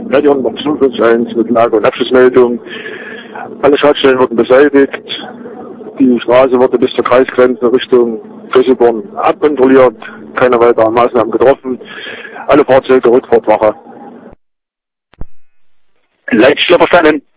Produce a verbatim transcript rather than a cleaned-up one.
Medion noch fünf eins mit Lage- und Abschlussmeldung. Alle Schadstellen wurden beseitigt. Die Straße wurde bis zur Kreisgrenze Richtung Gösseborn abkontrolliert. Keine weiteren Maßnahmen getroffen. Alle Fahrzeuge Rückfahrtwache. Leitstelle verstanden.